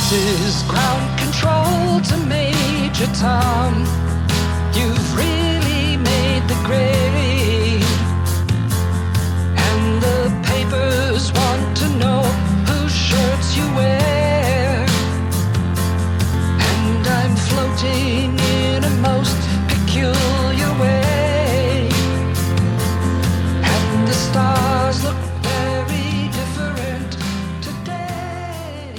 This is ground control to Major Tom. You've really made the grade, and the papers want to know whose shirts you wear. And I'm floating in a most peculiar way, and the stars look very different today.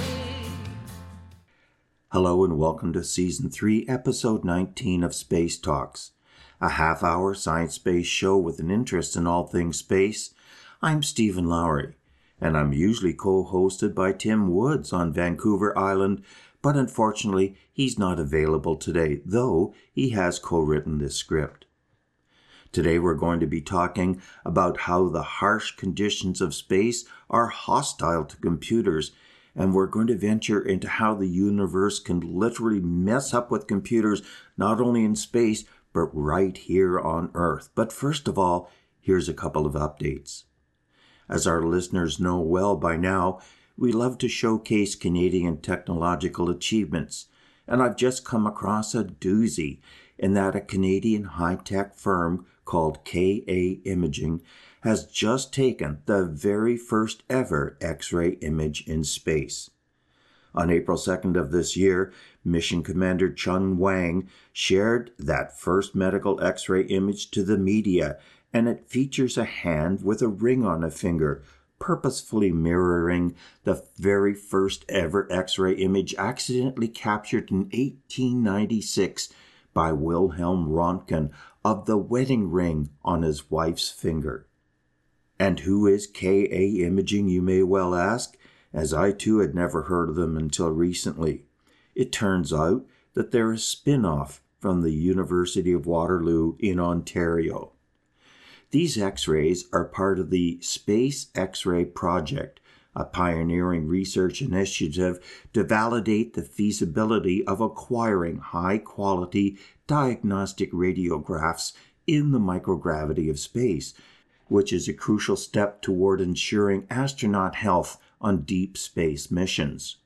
Hello and welcome to Season 3, Episode 19 of Space Talks, a half-hour science-based show with an interest in all things space. I'm Stephen Lowry, and I'm usually co-hosted by Tim Woods on Vancouver Island, but unfortunately he's not available today, though he has co-written this script. Today we're going to be talking about how the harsh conditions of space are hostile to computers, and we're going to venture into how the universe can literally mess up with computers, not only in space, but right here on Earth. But first of all, here's a couple of updates. As our listeners know well by now, we love to showcase Canadian technological achievements, and I've just come across a doozy in that a Canadian high-tech firm called KA Imaging has just taken the very first ever X-ray image in space. On April 2nd of this year, Mission Commander Chung Wang shared that first medical X-ray image to the media, and it features a hand with a ring on a finger, purposefully mirroring the very first ever X-ray image accidentally captured in 1896 by Wilhelm Röntgen of the wedding ring on his wife's finger. And who is KA Imaging, you may well ask, as I too had never heard of them until recently. It turns out that they're a spin-off from the University of Waterloo in Ontario. These X-rays are part of the Space X-ray Project, a pioneering research initiative to validate the feasibility of acquiring high-quality diagnostic radiographs in the microgravity of space, which is a crucial step toward ensuring astronaut health on deep space missions.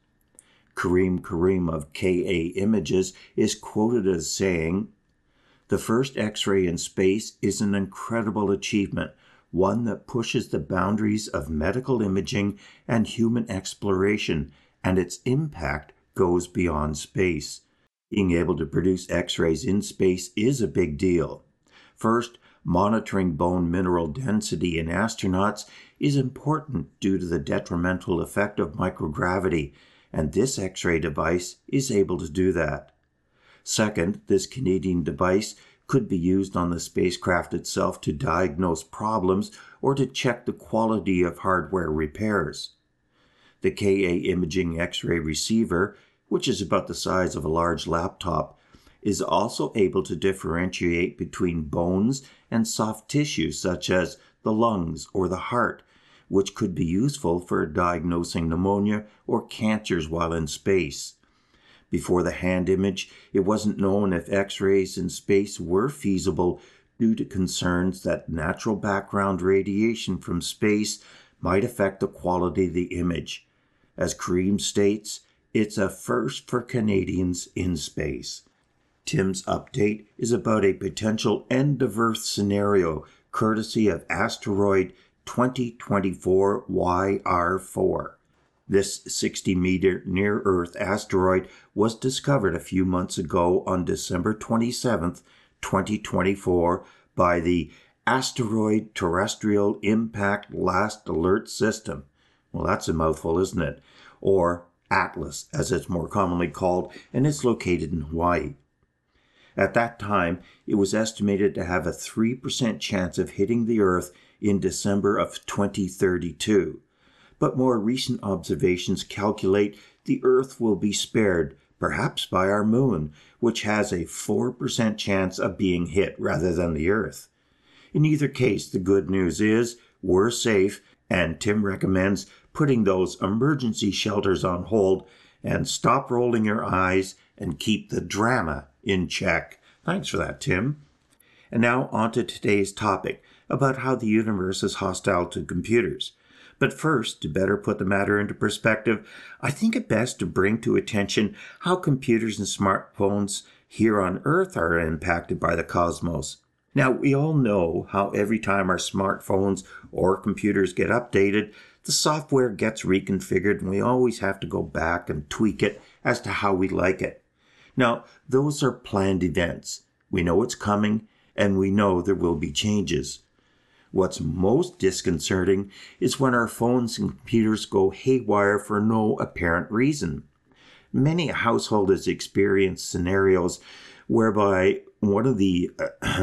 Karim of KA Images is quoted as saying, "The first X-ray in space is an incredible achievement, one that pushes the boundaries of medical imaging and human exploration, and its impact goes beyond space. Being able to produce X-rays in space is a big deal. First, monitoring bone mineral density in astronauts is important due to the detrimental effect of microgravity, and this X-ray device is able to do that. Second, this Canadian device could be used on the spacecraft itself to diagnose problems or to check the quality of hardware repairs. The KA Imaging X-ray receiver, which is about the size of a large laptop, is also able to differentiate between bones and soft tissue such as the lungs or the heart, which could be useful for diagnosing pneumonia or cancers while in space. Before the hand image, it wasn't known if X-rays in space were feasible due to concerns that natural background radiation from space might affect the quality of the image. As Karim states, it's a first for Canadians in space." Tim's update is about a potential end-of-Earth scenario courtesy of asteroid 2024 YR4. This 60-meter near-Earth asteroid was discovered a few months ago on December 27, 2024 by the Asteroid Terrestrial Impact Last Alert System. Well, that's a mouthful, isn't it? Or ATLAS, as it's more commonly called, and it's located in Hawaii. At that time, it was estimated to have a 3% chance of hitting the Earth in December of 2032. But more recent observations calculate the Earth will be spared, perhaps by our moon, which has a 4% chance of being hit rather than the Earth. In either case, the good news is we're safe, and Tim recommends putting those emergency shelters on hold and stop rolling your eyes and keep the drama in check. Thanks for that, Tim. And now on to today's topic about how the universe is hostile to computers. But first, to better put the matter into perspective, I think it best to bring to attention how computers and smartphones here on Earth are impacted by the cosmos. Now, we all know how every time our smartphones or computers get updated, the software gets reconfigured and we always have to go back and tweak it as to how we like it. Now, those are planned events. We know it's coming and we know there will be changes. What's most disconcerting is when our phones and computers go haywire for no apparent reason. Many households experience scenarios whereby one of the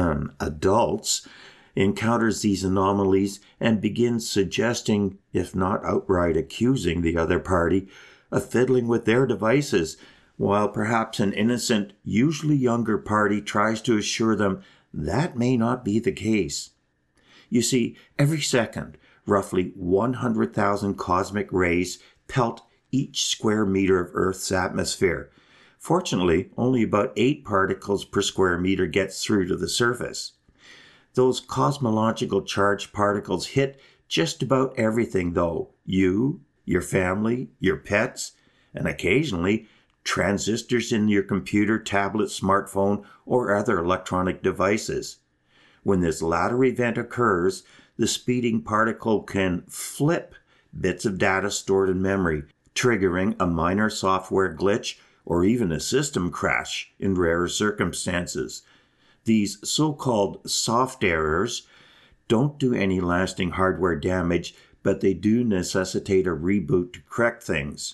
adults encounters these anomalies and begins suggesting, if not outright accusing the other party, of fiddling with their devices, while perhaps an innocent, usually younger party tries to assure them that may not be the case. You see, every second, roughly 100,000 cosmic rays pelt each square meter of Earth's atmosphere. Fortunately, only about 8 particles per square meter gets through to the surface. Those cosmological charged particles hit just about everything, though. You, your family, your pets, and occasionally transistors in your computer, tablet, smartphone, or other electronic devices. When this latter event occurs, the speeding particle can flip bits of data stored in memory, triggering a minor software glitch or even a system crash in rare circumstances. These so-called soft errors don't do any lasting hardware damage, but they do necessitate a reboot to correct things.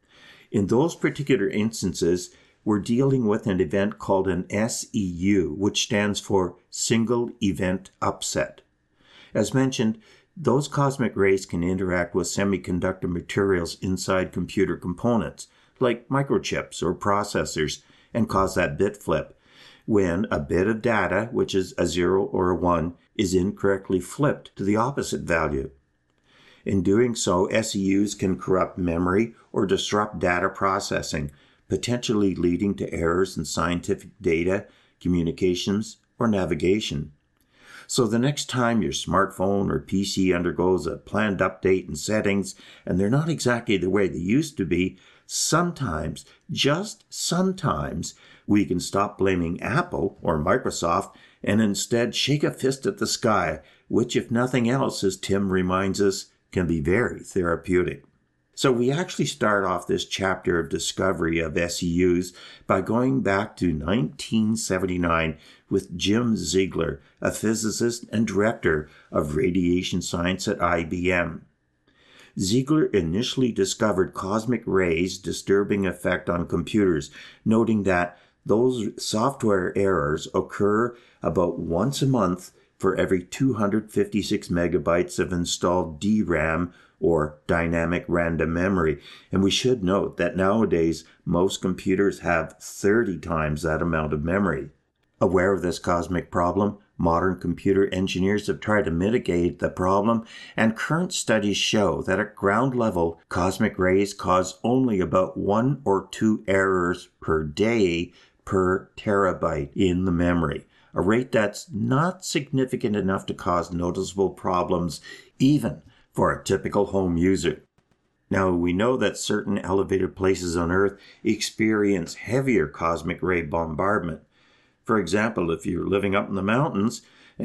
In those particular instances, we're dealing with an event called an SEU, which stands for Single Event Upset. As mentioned, those cosmic rays can interact with semiconductor materials inside computer components, like microchips or processors, and cause that bit flip, when a bit of data, which is a 0 or a 1, is incorrectly flipped to the opposite value. In doing so, SEUs can corrupt memory or disrupt data processing, potentially leading to errors in scientific data, communications, or navigation. So the next time your smartphone or PC undergoes a planned update in settings, and they're not exactly the way they used to be, sometimes, just sometimes, we can stop blaming Apple or Microsoft and instead shake a fist at the sky, which, if nothing else, as Tim reminds us, can be very therapeutic. So we actually start off this chapter of discovery of SEUs by going back to 1979 with Jim Ziegler, a physicist and director of radiation science at IBM. Ziegler initially discovered cosmic rays' disturbing effect on computers, noting that those software errors occur about once a month for every 256 megabytes of installed DRAM, or dynamic random memory. And we should note that nowadays most computers have 30 times that amount of memory. Aware of this cosmic problem, modern computer engineers have tried to mitigate the problem, and current studies show that at ground level, cosmic rays cause only about 1 or 2 errors per day per terabyte in the memory, a rate that's not significant enough to cause noticeable problems even for a typical home user. Now, we know that certain elevated places on Earth experience heavier cosmic ray bombardment. For example, if you're living up in the mountains,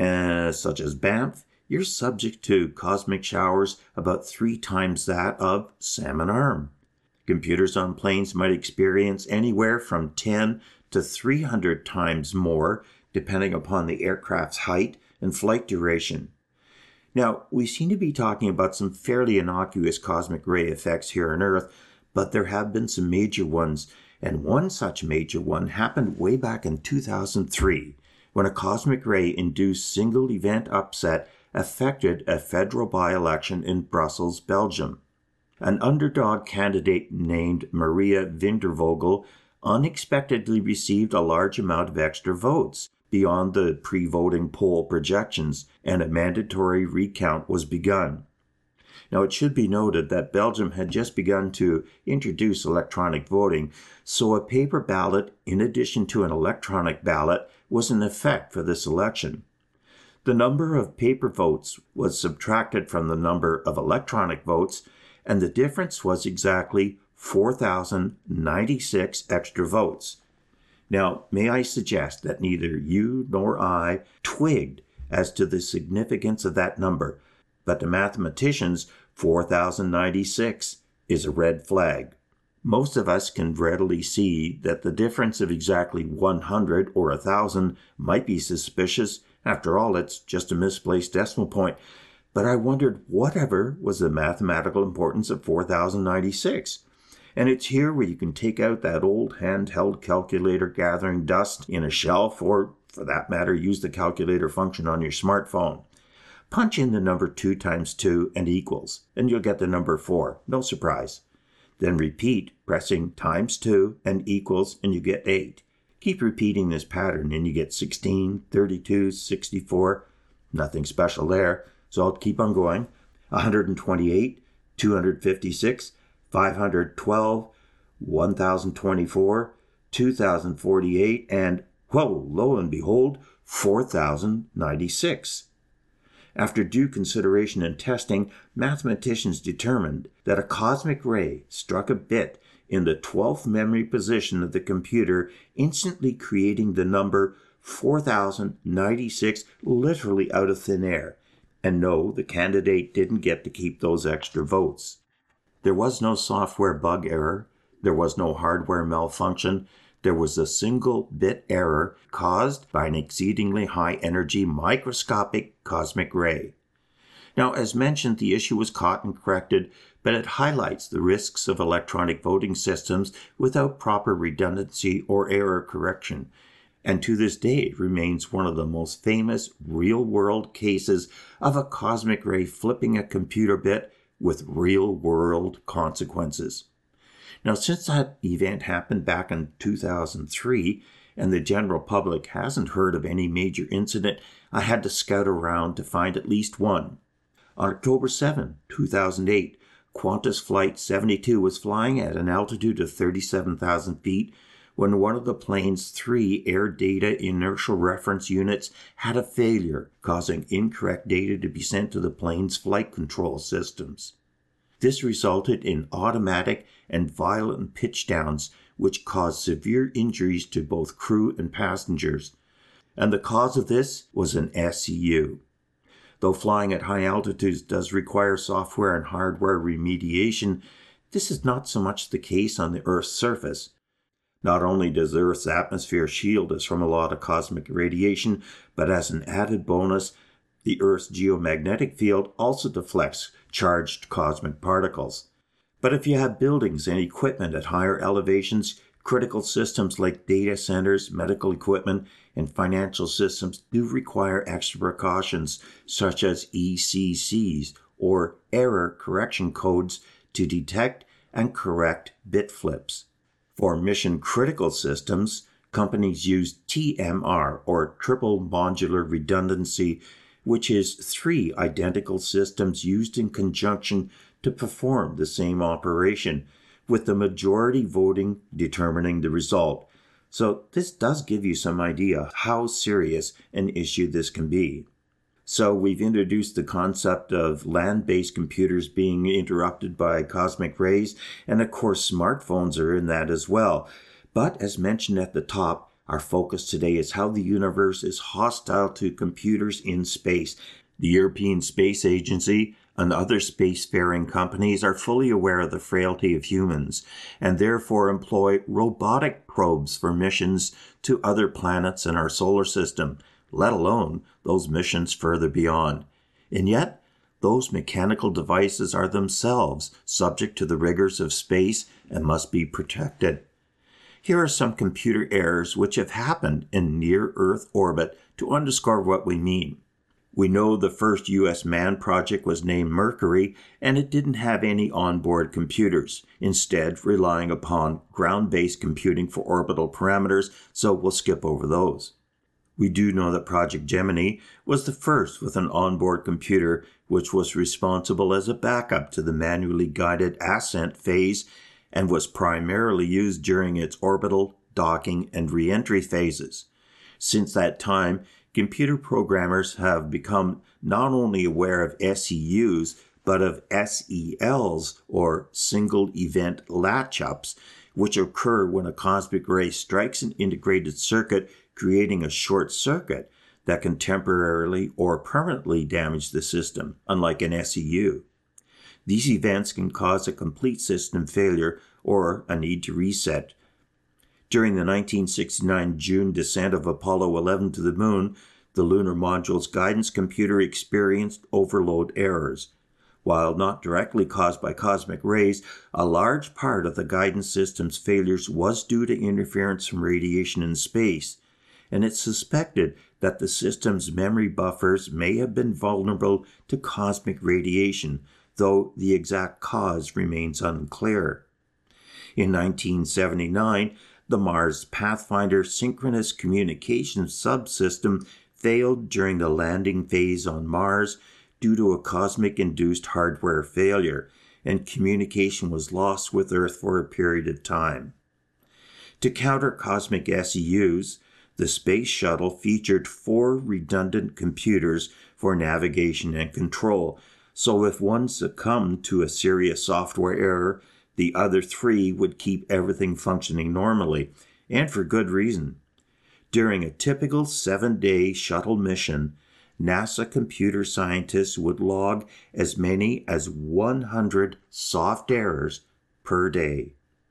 such as Banff, you're subject to cosmic showers about 3 times that of Salmon Arm. Computers on planes might experience anywhere from 10 to 300 times more, depending upon the aircraft's height and flight duration. Now, we seem to be talking about some fairly innocuous cosmic ray effects here on Earth, but there have been some major ones, and one such major one happened way back in 2003, when a cosmic ray-induced single-event upset affected a federal by-election in Brussels, Belgium. An underdog candidate named Maria Vintervogel unexpectedly received a large amount of extra votes, beyond the pre-voting poll projections, and a mandatory recount was begun. Now, it should be noted that Belgium had just begun to introduce electronic voting, so a paper ballot, in addition to an electronic ballot, was in effect for this election. The number of paper votes was subtracted from the number of electronic votes, and the difference was exactly 4,096 extra votes. Now, may I suggest that neither you nor I twigged as to the significance of that number, but to mathematicians, 4,096 is a red flag. Most of us can readily see that the difference of exactly 100 or 1,000 might be suspicious. After all, it's just a misplaced decimal point. But I wondered whatever was the mathematical importance of 4,096. And it's here where you can take out that old handheld calculator gathering dust in a shelf, or for that matter, use the calculator function on your smartphone. Punch in the number 2 times 2 and equals, and you'll get the number 4. No surprise. Then repeat, pressing times 2 and equals, and you get 8. Keep repeating this pattern, and you get 16, 32, 64. Nothing special there, so I'll keep on going. 128, 256, 512, 1024, 2048, and, whoa, lo and behold, 4096. After due consideration and testing, mathematicians determined that a cosmic ray struck a bit in the 12th memory position of the computer, instantly creating the number 4096 literally out of thin air. And no, the candidate didn't get to keep those extra votes. There was no software bug error. There was no hardware malfunction. There was a single bit error caused by an exceedingly high energy microscopic cosmic ray. Now, as mentioned, the issue was caught and corrected, but it highlights the risks of electronic voting systems without proper redundancy or error correction, and to this day it remains one of the most famous real-world cases of a cosmic ray flipping a computer bit with real-world consequences. Now, since that event happened back in 2003, and the general public hasn't heard of any major incident, I had to scout around to find at least one. On October 7, 2008, Qantas Flight 72 was flying at an altitude of 37,000 feet when one of the plane's 3 air data inertial reference units had a failure, causing incorrect data to be sent to the plane's flight control systems. This resulted in automatic and violent pitch downs, which caused severe injuries to both crew and passengers. And the cause of this was an SCU. Though flying at high altitudes does require software and hardware remediation, this is not so much the case on the Earth's surface. Not only does the Earth's atmosphere shield us from a lot of cosmic radiation, but as an added bonus, the Earth's geomagnetic field also deflects charged cosmic particles. But if you have buildings and equipment at higher elevations, critical systems like data centers, medical equipment, and financial systems do require extra precautions, such as ECCs, or error correction codes, to detect and correct bit flips. For mission-critical systems, companies use TMR, or Triple Modular Redundancy, which is 3 identical systems used in conjunction to perform the same operation, with the majority voting determining the result. So this does give you some idea how serious an issue this can be. So we've introduced the concept of land-based computers being interrupted by cosmic rays, and of course smartphones are in that as well. But as mentioned at the top, our focus today is how the universe is hostile to computers in space. The European Space Agency and other spacefaring companies are fully aware of the frailty of humans, and therefore employ robotic probes for missions to other planets in our solar system, let alone those missions further beyond. And yet, those mechanical devices are themselves subject to the rigors of space and must be protected. Here are some computer errors which have happened in near-Earth orbit to underscore what we mean. We know the first U.S. manned project was named Mercury, and it didn't have any onboard computers, instead relying upon ground-based computing for orbital parameters, so we'll skip over those. We do know that Project Gemini was the first with an onboard computer, which was responsible as a backup to the manually guided ascent phase and was primarily used during its orbital, docking, and re-entry phases. Since that time, computer programmers have become not only aware of SEUs, but of SELs, or single event latch-ups, which occur when a cosmic ray strikes an integrated circuit, creating a short circuit that can temporarily or permanently damage the system, unlike an SEU. These events can cause a complete system failure or a need to reset. During the 1969 June descent of Apollo 11 to the Moon, the lunar module's guidance computer experienced overload errors. While not directly caused by cosmic rays, a large part of the guidance system's failures was due to interference from radiation in space, and it's suspected that the system's memory buffers may have been vulnerable to cosmic radiation, though the exact cause remains unclear. In 1979, the Mars Pathfinder synchronous communications subsystem failed during the landing phase on Mars due to a cosmic-induced hardware failure, and communication was lost with Earth for a period of time. To counter cosmic SEUs, the Space Shuttle featured 4 redundant computers for navigation and control, so if one succumbed to a serious software error, the other 3 would keep everything functioning normally, and for good reason. During a typical 7-day shuttle mission, NASA computer scientists would log as many as 100 soft errors per day.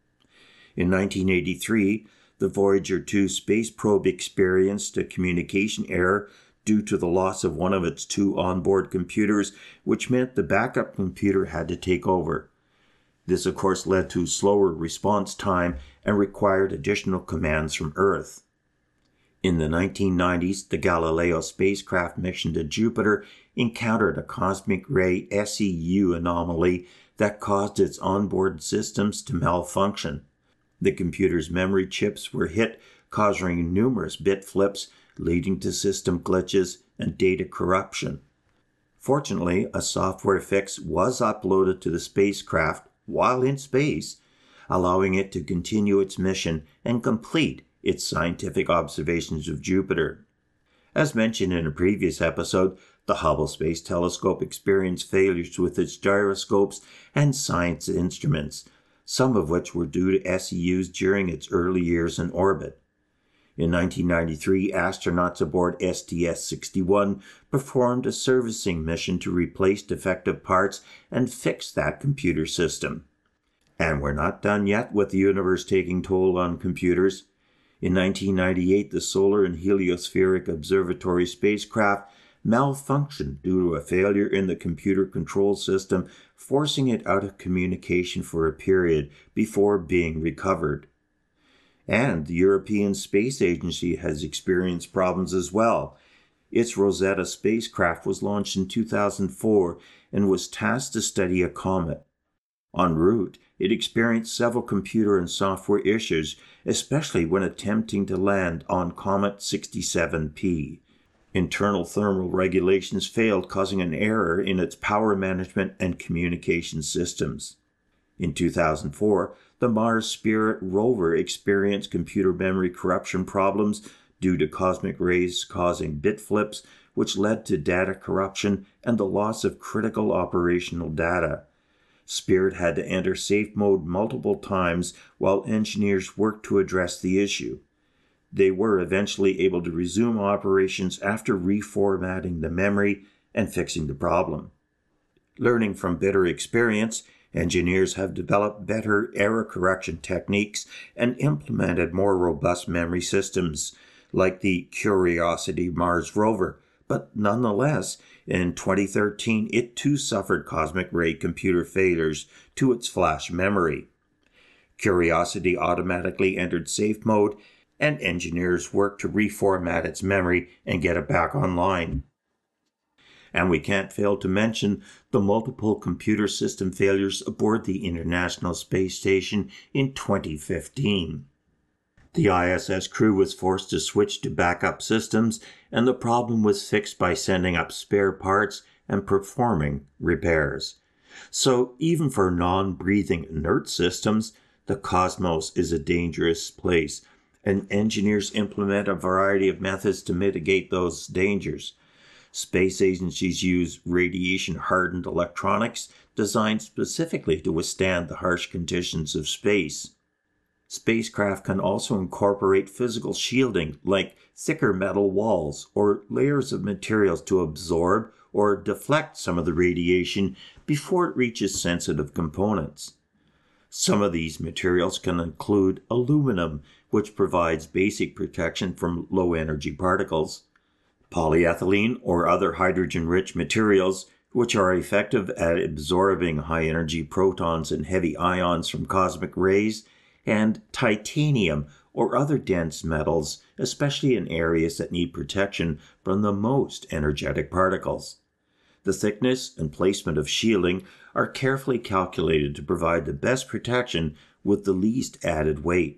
In 1983, the Voyager 2 space probe experienced a communication error due to the loss of one of its 2 onboard computers, which meant the backup computer had to take over. This, of course, led to slower response time and required additional commands from Earth. In the 1990s, the Galileo spacecraft mission to Jupiter encountered a cosmic ray SEU anomaly that caused its onboard systems to malfunction. The computer's memory chips were hit, causing numerous bit flips, leading to system glitches and data corruption. Fortunately, a software fix was uploaded to the spacecraft while in space, allowing it to continue its mission and complete its scientific observations of Jupiter. As mentioned in a previous episode, the Hubble Space Telescope experienced failures with its gyroscopes and science instruments, some of which were due to SEUs during its early years in orbit. In 1993, astronauts aboard STS-61 performed a servicing mission to replace defective parts and fix that computer system. And we're not done yet with the universe taking toll on computers. In 1998, the Solar and Heliospheric Observatory spacecraft malfunctioned due to a failure in the computer control system, forcing it out of communication for a period before being recovered. And the European Space Agency has experienced problems as well. Its Rosetta spacecraft was launched in 2004 and was tasked to study a comet. En route, it experienced several computer and software issues, especially when attempting to land on Comet 67P. Internal thermal regulations failed, causing an error in its power management and communication systems. In 2004, the Mars Spirit rover experienced computer memory corruption problems due to cosmic rays causing bit flips, which led to data corruption and the loss of critical operational data. Spirit had to enter safe mode multiple times while engineers worked to address the issue. They were eventually able to resume operations after reformatting the memory and fixing the problem. Learning from bitter experience, engineers have developed better error correction techniques and implemented more robust memory systems, like the Curiosity Mars rover, but nonetheless, in 2013, it too suffered cosmic ray computer failures to its flash memory. Curiosity automatically entered safe mode, and engineers worked to reformat its memory and get it back online. And we can't fail to mention the multiple computer system failures aboard the International Space Station in 2015. The ISS crew was forced to switch to backup systems, and the problem was fixed by sending up spare parts and performing repairs. So even for non-breathing inert systems, the cosmos is a dangerous place, and engineers implement a variety of methods to mitigate those dangers. Space agencies use radiation-hardened electronics designed specifically to withstand the harsh conditions of space. Spacecraft can also incorporate physical shielding like thicker metal walls or layers of materials to absorb or deflect some of the radiation before it reaches sensitive components. Some of these materials can include aluminum, which provides basic protection from low-energy particles, polyethylene or other hydrogen-rich materials, which are effective at absorbing high-energy protons and heavy ions from cosmic rays, and titanium or other dense metals, especially in areas that need protection from the most energetic particles. The thickness and placement of shielding are carefully calculated to provide the best protection with the least added weight.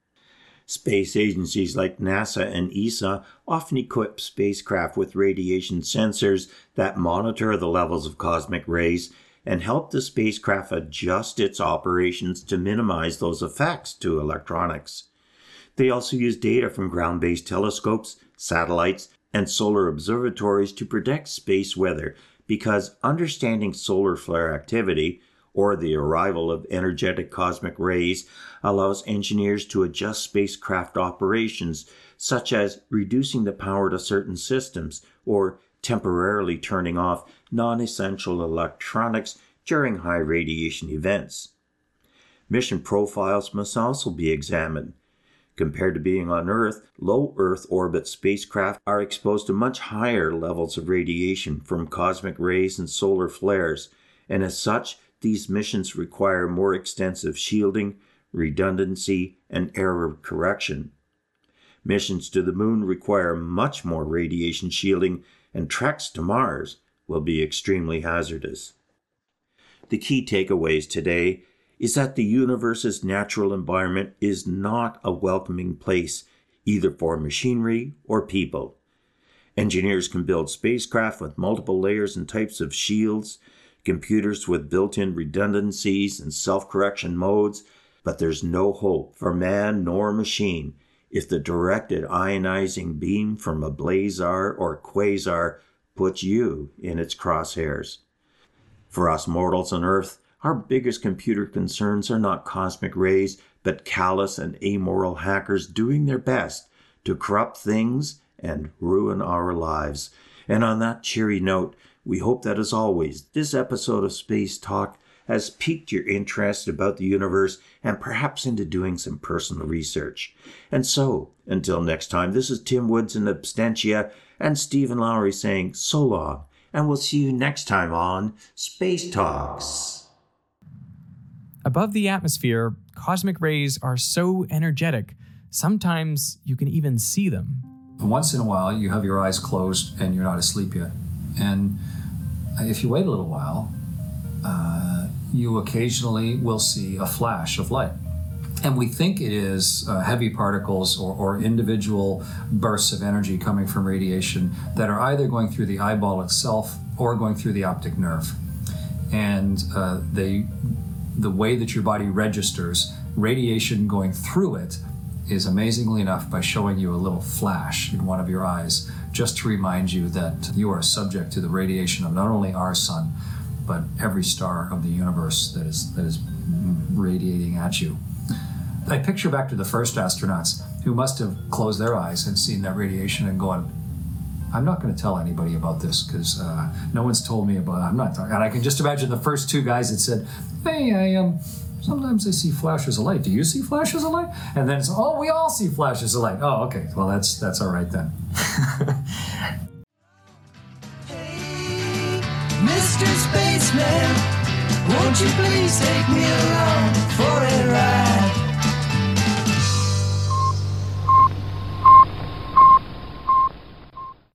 Space agencies like NASA and ESA often equip spacecraft with radiation sensors that monitor the levels of cosmic rays and help the spacecraft adjust its operations to minimize those effects to electronics. They also use data from ground-based telescopes, satellites, and solar observatories to predict space weather, because understanding solar flare activity, or the arrival of energetic cosmic rays, allows engineers to adjust spacecraft operations, such as reducing the power to certain systems or temporarily turning off non-essential electronics during high radiation events. Mission profiles must also be examined. Compared to being on Earth, low Earth orbit spacecraft are exposed to much higher levels of radiation from cosmic rays and solar flares, and as such, these missions require more extensive shielding, redundancy, and error correction. Missions to the Moon require much more radiation shielding, and treks to Mars will be extremely hazardous. The key takeaways today is that the universe's natural environment is not a welcoming place, either for machinery or people. Engineers can build spacecraft with multiple layers and types of shields, computers with built-in redundancies and self-correction modes, but there's no hope for man nor machine if the directed ionizing beam from a blazar or quasar puts you in its crosshairs. For us mortals on Earth, our biggest computer concerns are not cosmic rays, but callous and amoral hackers doing their best to corrupt things and ruin our lives. And on that cheery note, we hope that, as always, this episode of Space Talk has piqued your interest about the universe and perhaps into doing some personal research. And so, until next time, this is Tim Woods in Absentia and Stephen Lowry saying so long, and we'll see you next time on Space Talks. Above the atmosphere, cosmic rays are so energetic, sometimes you can even see them. Once in a while, you have your eyes closed and you're not asleep yet. And if you wait a little while, you occasionally will see a flash of light. And we think it is heavy particles or individual bursts of energy coming from radiation that are either going through the eyeball itself or going through the optic nerve. And the way that your body registers radiation going through it is amazingly enough by showing you a little flash in one of your eyes, just to remind you that you are subject to the radiation of not only our sun, but every star of the universe that is radiating at you. I picture back to the first astronauts who must have closed their eyes and seen that radiation and going, I'm not going to tell anybody about this because no one's told me about it. I'm not talking. And I can just imagine the first two guys that said, hey, sometimes I see flashes of light. Do you see flashes of light? And then it's, oh, we all see flashes of light. Oh, okay. Well, that's all right then. Hey, Mr. Spaceman, won't you please take me along for a ride?